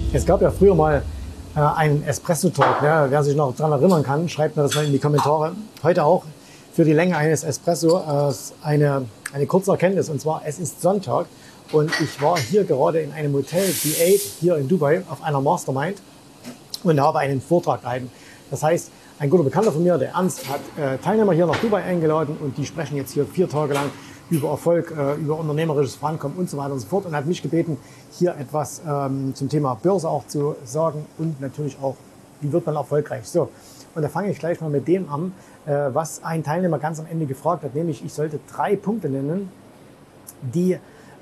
Es gab ja früher mal einen Espresso-Talk. Ne? Wer sich noch daran erinnern kann, schreibt mir das mal in die Kommentare. Heute auch für die Länge eines Espresso eine kurze Erkenntnis. Und zwar, es ist Sonntag und ich war hier gerade in einem Hotel, The 8, hier in Dubai, auf einer Mastermind und habe einen Vortrag gehalten. Das heißt, ein guter Bekannter von mir, der Ernst, hat Teilnehmer hier nach Dubai eingeladen und die sprechen jetzt hier 4 Tage lang über Erfolg, über unternehmerisches Vorankommen und so weiter und so fort und hat mich gebeten, hier etwas zum Thema Börse auch zu sagen und natürlich auch, wie wird man erfolgreich. So, und da fange ich gleich mal mit dem an, was ein Teilnehmer ganz am Ende gefragt hat, nämlich ich sollte 3 Punkte nennen, die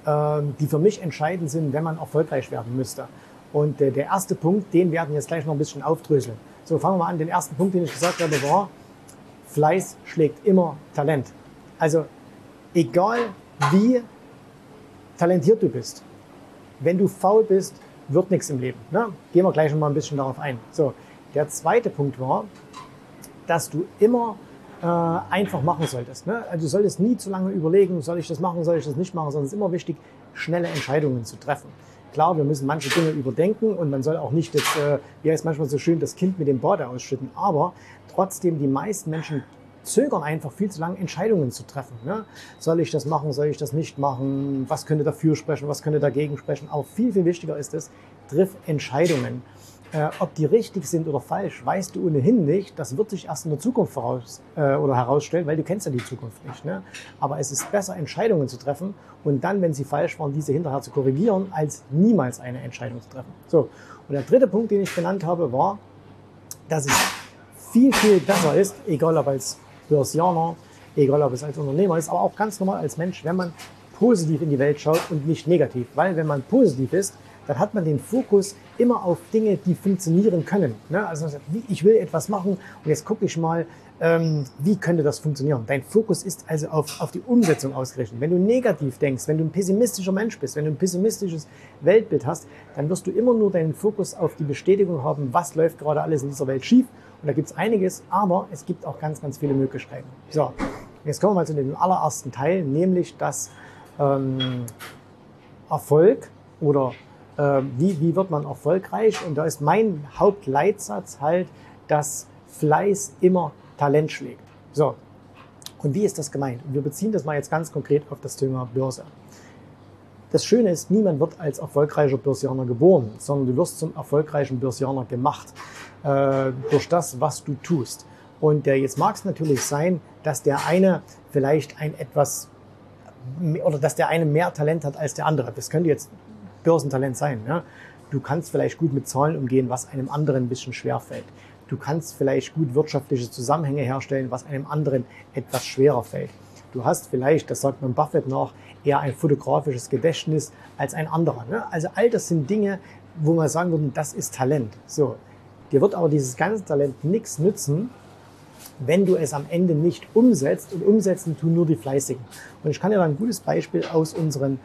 für mich entscheidend sind, wenn man erfolgreich werden müsste. Und der erste Punkt, den werden wir jetzt gleich noch ein bisschen aufdröseln. So, fangen wir mal an. Den ersten Punkt, den ich gesagt habe, war, Fleiß schlägt immer Talent. Also, egal wie talentiert du bist, wenn du faul bist, wird nichts im Leben. Ne? Gehen wir gleich noch mal ein bisschen darauf ein. So, der zweite Punkt war, dass du immer einfach machen solltest. Ne? Also du solltest nie zu lange überlegen, soll ich das machen, soll ich das nicht machen, sondern es ist immer wichtig, schnelle Entscheidungen zu treffen. Klar, wir müssen manche Dinge überdenken und man soll auch nicht, wie heißt manchmal so schön, das Kind mit dem Bade ausschütten, aber trotzdem, die meisten Menschen zögern einfach viel zu lange, Entscheidungen zu treffen. Ne? Soll ich das machen, soll ich das nicht machen, was könnte dafür sprechen, was könnte dagegen sprechen, aber viel, viel wichtiger ist es, triff Entscheidungen. Ob die richtig sind oder falsch, weißt du ohnehin nicht. Das wird sich erst in der Zukunft herausstellen, weil du kennst ja die Zukunft nicht. Ne? Aber es ist besser, Entscheidungen zu treffen und dann, wenn sie falsch waren, diese hinterher zu korrigieren, als niemals eine Entscheidung zu treffen. So. Und der dritte Punkt, den ich genannt habe, war, dass es viel, viel besser ist, egal ob als Börsianer, egal ob es als Unternehmer ist, aber auch ganz normal als Mensch, wenn man positiv in die Welt schaut und nicht negativ. Weil wenn man positiv ist, dann hat man den Fokus immer auf Dinge, die funktionieren können. Ne? Also ich will etwas machen und jetzt gucke ich mal, wie könnte das funktionieren. Dein Fokus ist also auf die Umsetzung ausgerichtet. Wenn du negativ denkst, wenn du ein pessimistischer Mensch bist, wenn du ein pessimistisches Weltbild hast, dann wirst du immer nur deinen Fokus auf die Bestätigung haben, was läuft gerade alles in dieser Welt schief. Und da gibt es einiges, aber es gibt auch ganz, ganz viele Möglichkeiten. So, jetzt kommen wir mal zu dem allerersten Teil, nämlich das Erfolg oder wie wird man erfolgreich? Und da ist mein Hauptleitsatz halt, dass Fleiß immer Talent schlägt. So, und wie ist das gemeint? Wir beziehen das mal jetzt ganz konkret auf das Thema Börse. Das Schöne ist, niemand wird als erfolgreicher Börsianer geboren, sondern du wirst zum erfolgreichen Börsianer gemacht durch das, was du tust. Und jetzt mag es natürlich sein, dass der eine vielleicht dass der eine mehr Talent hat als der andere. Das könnte jetzt Börsentalent sein. Ne? Du kannst vielleicht gut mit Zahlen umgehen, was einem anderen ein bisschen schwer fällt. Du kannst vielleicht gut wirtschaftliche Zusammenhänge herstellen, was einem anderen etwas schwerer fällt. Du hast vielleicht, das sagt man Buffett nach, eher ein fotografisches Gedächtnis als ein anderer. Ne? Also all das sind Dinge, wo man sagen würde, das ist Talent. So, dir wird aber dieses ganze Talent nichts nützen, wenn du es am Ende nicht umsetzt, und umsetzen tun nur die Fleißigen. Und ich kann dir da ein gutes Beispiel aus unseren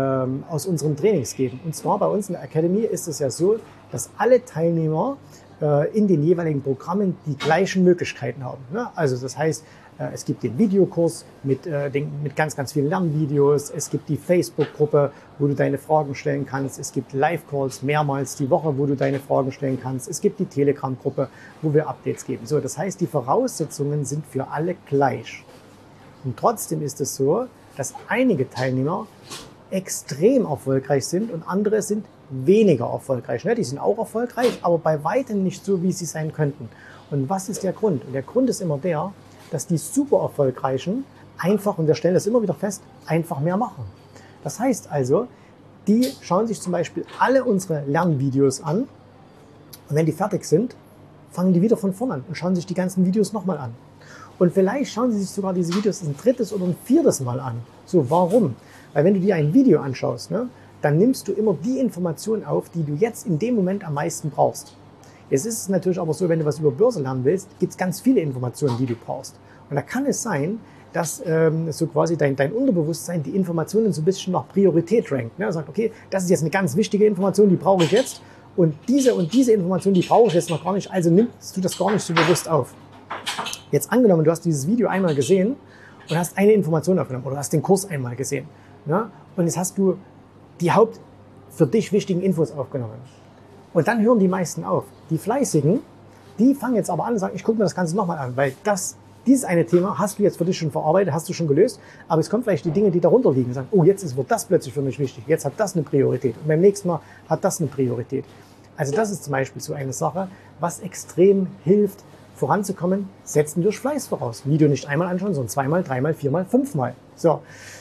Trainings geben. Und zwar bei uns in der Academy ist es ja so, dass alle Teilnehmer in den jeweiligen Programmen die gleichen Möglichkeiten haben. Ne? Also das heißt, es gibt den Videokurs mit ganz, ganz vielen Lernvideos. Es gibt die Facebook-Gruppe, wo du deine Fragen stellen kannst. Es gibt Live-Calls mehrmals die Woche, wo du deine Fragen stellen kannst. Es gibt die Telegram-Gruppe, wo wir Updates geben. So, das heißt, die Voraussetzungen sind für alle gleich. Und trotzdem ist es so, dass einige Teilnehmer extrem erfolgreich sind und andere sind weniger erfolgreich. Ne? Die sind auch erfolgreich, aber bei weitem nicht so, wie sie sein könnten. Und was ist der Grund? Und der Grund ist immer der, dass die super Erfolgreichen einfach, und wir stellen das immer wieder fest, einfach mehr machen. Das heißt also, die schauen sich zum Beispiel alle unsere Lernvideos an und wenn die fertig sind, fangen die wieder von vorne an und schauen sich die ganzen Videos nochmal an. Und vielleicht schauen sie sich sogar diese Videos ein 3. oder ein 4. Mal an. So, warum? Weil wenn du dir ein Video anschaust, ne, dann nimmst du immer die Informationen auf, die du jetzt in dem Moment am meisten brauchst. Jetzt ist es natürlich aber so, wenn du was über Börse lernen willst, gibt es ganz viele Informationen, die du brauchst. Und da kann es sein, dass so quasi dein Unterbewusstsein die Informationen so ein bisschen nach Priorität rankt. Ne? Sagt, okay, das ist jetzt eine ganz wichtige Information, die brauche ich jetzt. Und diese Information, die brauche ich jetzt noch gar nicht, also nimmst du das gar nicht so bewusst auf. Jetzt angenommen, du hast dieses Video einmal gesehen und hast eine Information aufgenommen oder hast den Kurs einmal gesehen. Ne? Und jetzt hast du die für dich wichtigen Infos aufgenommen. Und dann hören die meisten auf. Die Fleißigen, die fangen jetzt aber an und sagen, ich gucke mir das Ganze nochmal an, weil dieses eine Thema hast du jetzt für dich schon verarbeitet, hast du schon gelöst, aber es kommen vielleicht die Dinge, die darunter liegen und sagen, oh, wird das plötzlich für mich wichtig, jetzt hat das eine Priorität und beim nächsten Mal hat das eine Priorität. Also das ist zum Beispiel so eine Sache, was extrem hilft, voranzukommen, setzen durch Fleiß voraus. Video nicht einmal anschauen, sondern zweimal, dreimal, viermal, fünfmal. So.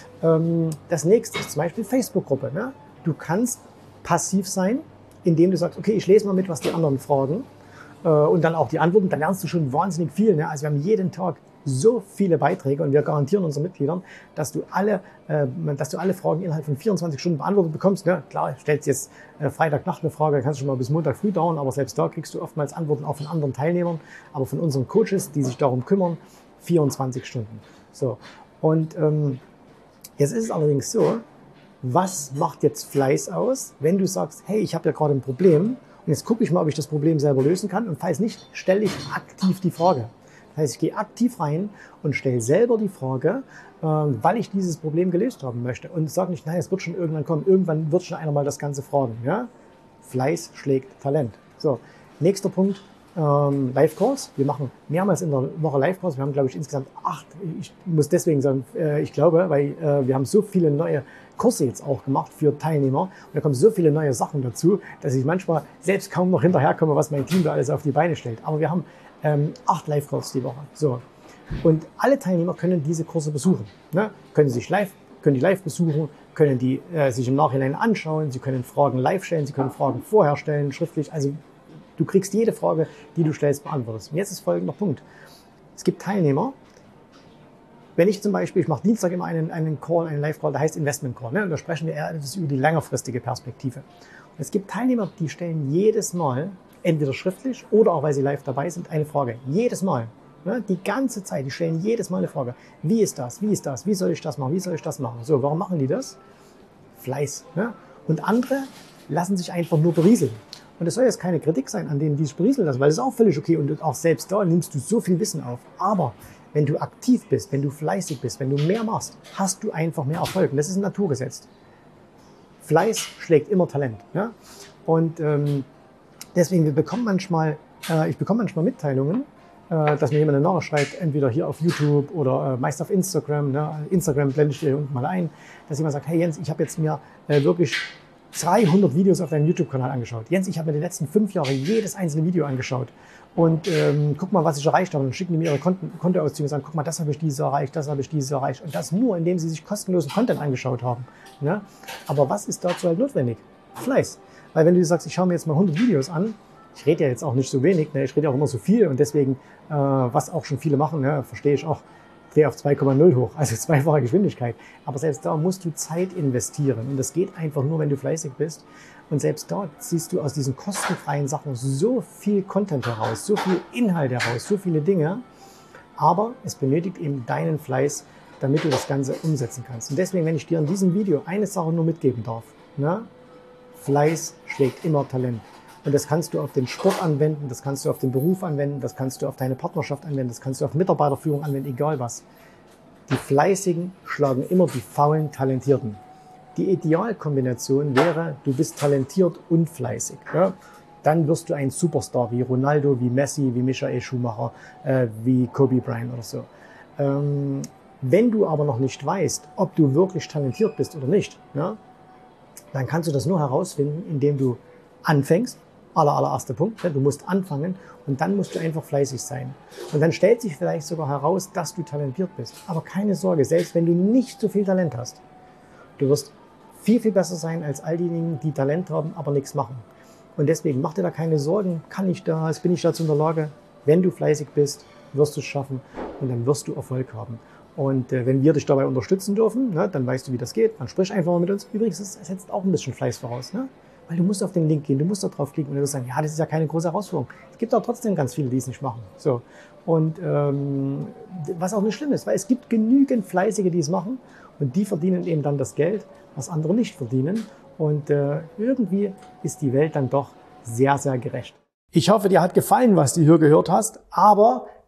Das nächste ist zum Beispiel Facebook-Gruppe. Ne? Du kannst passiv sein, indem du sagst, okay, ich lese mal mit, was die anderen fragen und dann auch die Antworten. Dann lernst du schon wahnsinnig viel. Ne? Also wir haben jeden Tag so viele Beiträge und wir garantieren unseren Mitgliedern, dass du alle Fragen innerhalb von 24 Stunden beantwortet bekommst. Ne? Klar, stellst jetzt Freitagnacht eine Frage, kannst du schon mal bis Montag früh dauern, aber selbst da kriegst du oftmals Antworten auch von anderen Teilnehmern, aber von unseren Coaches, die sich darum kümmern, 24 Stunden. So. Und jetzt ist es allerdings so, was macht jetzt Fleiß aus, wenn du sagst, hey, ich habe ja gerade ein Problem und jetzt gucke ich mal, ob ich das Problem selber lösen kann und falls nicht, stelle ich aktiv die Frage. Das heißt, ich gehe aktiv rein und stelle selber die Frage, weil ich dieses Problem gelöst haben möchte. Und sage nicht, nein, es wird schon irgendwann kommen. Irgendwann wird schon einer mal das Ganze fragen. Ja? Fleiß schlägt Talent. So, nächster Punkt, Live-Calls. Wir machen mehrmals in der Woche Live-Calls. Wir haben, glaube ich, insgesamt 8. Ich muss deswegen sagen, ich glaube, weil wir haben so viele neue Kurse jetzt auch gemacht für Teilnehmer. Und da kommen so viele neue Sachen dazu, dass ich manchmal selbst kaum noch hinterherkomme, was mein Team da alles auf die Beine stellt. Aber wir haben 8 Live-Calls die Woche. So. Und alle Teilnehmer können diese Kurse besuchen. Ne? Können die live besuchen, können die sich im Nachhinein anschauen, sie können Fragen live stellen, sie können Fragen vorher stellen, schriftlich. Also du kriegst jede Frage, die du stellst, beantwortest. Und jetzt ist folgender Punkt. Es gibt Teilnehmer, wenn ich zum Beispiel, ich mache Dienstag immer einen Call, einen Live-Call, der heißt Investment Call. Ne? Und da sprechen wir eher über die längerfristige Perspektive. Und es gibt Teilnehmer, die stellen jedes Mal, entweder schriftlich oder auch, weil sie live dabei sind, eine Frage. Jedes Mal. Ne? Die ganze Zeit. Die stellen jedes Mal eine Frage. Wie ist das? Wie ist das? Wie soll ich das machen? Wie soll ich das machen? So, warum machen die das? Fleiß. Ne? Und andere lassen sich einfach nur berieseln. Und es soll jetzt keine Kritik sein an denen, die sich berieseln lassen, weil das ist auch völlig okay. Und auch selbst da nimmst du so viel Wissen auf. Aber wenn du aktiv bist, wenn du fleißig bist, wenn du mehr machst, hast du einfach mehr Erfolg. Und das ist ein Naturgesetz. Fleiß schlägt immer Talent. Ne? Und deswegen, ich bekomme manchmal Mitteilungen, dass mir jemand eine Nachricht schreibt, entweder hier auf YouTube oder meist auf Instagram. Ne? Instagram blende ich dir unten mal ein, dass jemand sagt, hey Jens, ich habe jetzt mir wirklich 300 Videos auf deinem YouTube-Kanal angeschaut. Jens, ich habe mir die letzten 5 Jahre jedes einzelne Video angeschaut. Und guck mal, was ich erreicht habe. Und dann schicken die mir ihre Kontoauszüge und sagen, guck mal, das habe ich dieses erreicht, das habe ich dieses erreicht. Und das nur, indem sie sich kostenlosen Content angeschaut haben. Ne? Aber was ist dazu halt notwendig? Fleiß. Weil wenn du sagst, ich schaue mir jetzt mal 100 Videos an, ich rede ja jetzt auch nicht so wenig, ne? Ich rede auch immer so viel und deswegen, was auch schon viele machen, ne? Verstehe ich auch, Dreh auf 2,0 hoch, also 2-fache Geschwindigkeit. Aber selbst da musst du Zeit investieren und das geht einfach nur, wenn du fleißig bist. Und selbst dort ziehst du aus diesen kostenfreien Sachen so viel Content heraus, so viel Inhalt heraus, so viele Dinge. Aber es benötigt eben deinen Fleiß, damit du das Ganze umsetzen kannst. Und deswegen, wenn ich dir in diesem Video eine Sache nur mitgeben darf, ne? Fleiß schlägt immer Talent. Und das kannst du auf den Sport anwenden, das kannst du auf den Beruf anwenden, das kannst du auf deine Partnerschaft anwenden, das kannst du auf Mitarbeiterführung anwenden, egal was. Die Fleißigen schlagen immer die faulen Talentierten. Die Idealkombination wäre, du bist talentiert und fleißig. Ja? Dann wirst du ein Superstar wie Ronaldo, wie Messi, wie Michael Schumacher, wie Kobe Bryant oder so. Wenn du aber noch nicht weißt, ob du wirklich talentiert bist oder nicht, ja, dann kannst du das nur herausfinden, indem du anfängst. Allererster Punkt, du musst anfangen und dann musst du einfach fleißig sein. Und dann stellt sich vielleicht sogar heraus, dass du talentiert bist. Aber keine Sorge, selbst wenn du nicht so viel Talent hast, du wirst viel, viel besser sein als all diejenigen, die Talent haben, aber nichts machen. Und deswegen mach dir da keine Sorgen, kann ich das, bin ich dazu in der Lage? Wenn du fleißig bist, wirst du es schaffen und dann wirst du Erfolg haben. Und wenn wir dich dabei unterstützen dürfen, ne, dann weißt du, wie das geht. Dann sprich einfach mal mit uns. Übrigens, es setzt auch ein bisschen Fleiß voraus. Ne? Weil du musst auf den Link gehen, du musst da drauf klicken und du wirst sagen, ja, das ist ja keine große Herausforderung. Es gibt auch trotzdem ganz viele, die es nicht machen. So. Und was auch nicht schlimm ist, weil es gibt genügend Fleißige, die es machen und die verdienen eben dann das Geld, was andere nicht verdienen. Und irgendwie ist die Welt dann doch sehr, sehr gerecht. Ich hoffe, dir hat gefallen, was du hier gehört hast, aber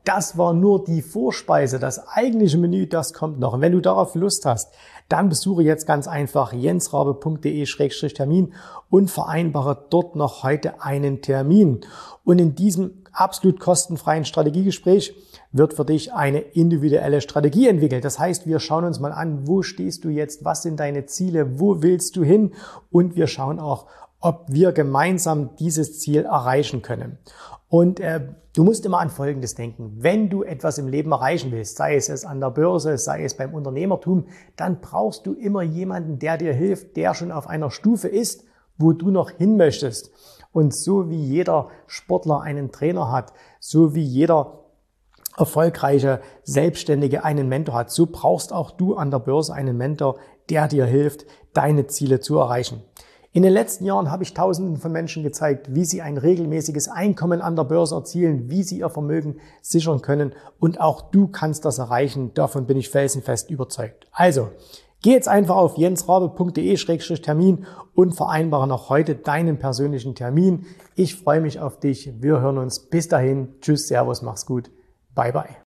das war nur die Vorspeise. Das eigentliche Menü, das kommt noch. Und wenn du darauf Lust hast, dann besuche jetzt ganz einfach jensrabe.de/termin und vereinbare dort noch heute einen Termin. Und in diesem absolut kostenfreien Strategiegespräch wird für dich eine individuelle Strategie entwickelt. Das heißt, wir schauen uns mal an, wo stehst du jetzt, was sind deine Ziele, wo willst du hin, und wir schauen auch, ob wir gemeinsam dieses Ziel erreichen können. Und du musst immer an Folgendes denken: Wenn du etwas im Leben erreichen willst, sei es an der Börse, sei es beim Unternehmertum, dann brauchst du immer jemanden, der dir hilft, der schon auf einer Stufe ist, wo du noch hin möchtest. Und so wie jeder Sportler einen Trainer hat, so wie jeder erfolgreiche Selbstständige einen Mentor hat, so brauchst auch du an der Börse einen Mentor, der dir hilft, deine Ziele zu erreichen. In den letzten Jahren habe ich Tausenden von Menschen gezeigt, wie sie ein regelmäßiges Einkommen an der Börse erzielen, wie sie ihr Vermögen sichern können, und auch du kannst das erreichen. Davon bin ich felsenfest überzeugt. Also, geh jetzt einfach auf jensrabe.de/termin und vereinbare noch heute deinen persönlichen Termin. Ich freue mich auf dich. Wir hören uns. Bis dahin. Tschüss, Servus, mach's gut. Bye, bye.